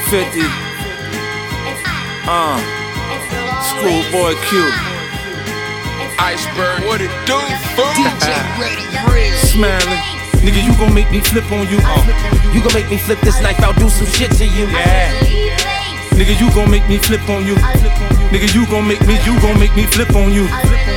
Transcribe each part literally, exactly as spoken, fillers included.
fifty. Uh, Schoolboy Q. Iceberg, what it do, fool? D J Ready, Smiling. Nigga, you gon' make me flip on you. Uh. you gon' make me flip this knife, I'll do some shit to you. Yeah. Nigga, you gon' make me flip on you. Nigga, you gon' make me, you gon' make me flip on you.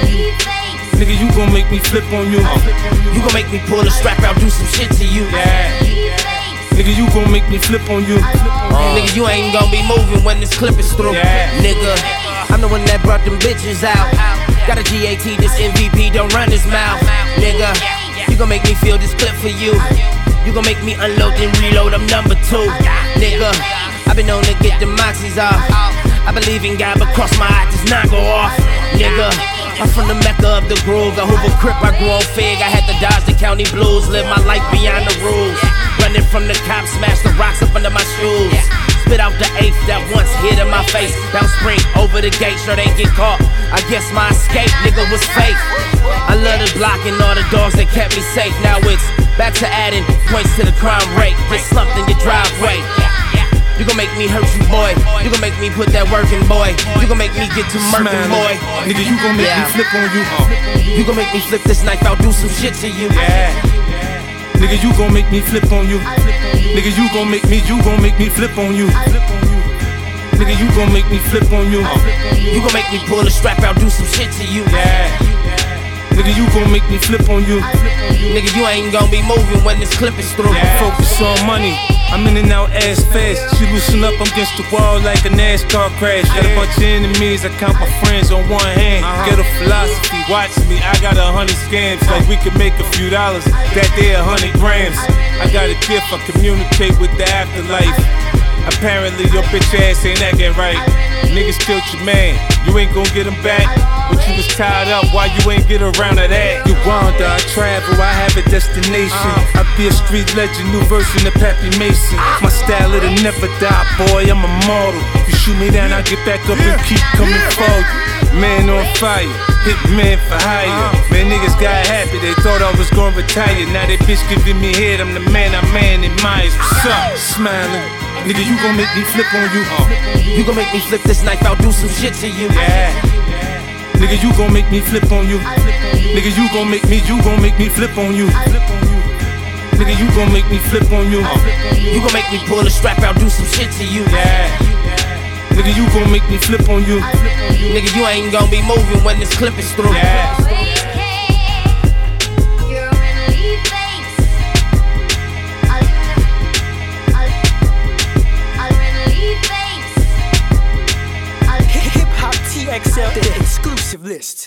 Nigga, you gon' make me flip on you. Uh. You gon' make me pull a strap, I'll do some shit to you. Yeah. Nigga, you gon' make me flip on you. Uh. Nigga, you ain't gon' be moving when this clip is through. Yeah. Nigga, I'm the one that brought them bitches out. Got a G A T, this M V P, don't run his mouth. Nigga, you gon' make me feel this clip for you. You gon' make me unload and reload, I'm number two. Nigga, I been known to get the moxies off. I believe in God, but cross my eye does not go off. Nigga, I'm from the Mecca of the Grove. I Hoover Crip, I grew on Fig. I had to dodge the county blues, live my life beyond the rules. Running from the cops, smash the rocks up under my shoes. Spit out the eighth that once hit in my face. Down spring, over the gate, sure they get caught. I guess my escape, nigga, was fake. I love the block and all the dogs that kept me safe. Now it's back to adding points to the crime rate. Get slumped in your driveway. You gon' make me hurt you, boy. You gon' make me put that work in, boy. You gon' make me get to murking, boy. Nigga, you gon' make Yeah. me flip on you. Uh. You gon' make me flip this knife, I'll do some shit to you. Yeah. Nigga, you gon' make me flip on you. Nigga, you gon' make me, you gon' make me flip on you. Nigga, you gon' make me flip on you. Uh. You gon' make me pull a strap, I'll do some shit to you. Yeah. Nigga, you gon' make me flip on you. Nigga, you ain't gon' be moving when this clip is through. Yeah. Focus on money. I'm in and out ass fast. She loosen up, I'm against the wall like a NASCAR crash. Got a bunch of enemies, I count my friends on one hand. Get a philosophy, watch me, I got a hundred scams. Like we could make a few dollars, that day a hundred grams. I got a gift, I communicate with the afterlife. Apparently your bitch ass ain't acting right. Niggas killed your man, you ain't gon' get him back. But you was tied up, why you ain't get around to that? You wander, I travel, I have a destination. I be a street legend, new version of Pappy Mason. My style, it'll never die, boy, I'm immortal. You shoot me down, I get back up and keep coming for you. Man on fire, hit man for hire. Man, niggas got happy, they thought I was gonna retire. Now they bitch giving me head, I'm the man, I'm man in Myers. What's up? Smiling. Nigga, you gon' make me flip on you. Uh. You gon' make me flip this knife, I'll do some shit to you. Yeah. Nigga, you gon' make me flip on you. Nigga, you gon' make me, you gon' make me flip on you. Nigga, you gon' make me flip on you. Uh. You gon' make me pull a strap, I'll do some shit to you. Yeah. Nigga, you gon' make me flip on you. Nigga, you ain't gon' be moving when this clip is through. Yeah. Hip Hop T X L, the exclusive list.